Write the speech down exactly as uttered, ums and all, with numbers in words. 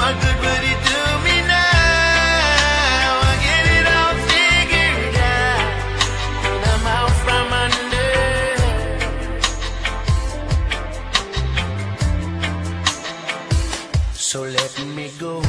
what good would it do me now? I get it all figured out, and I'm out from under. So let me go.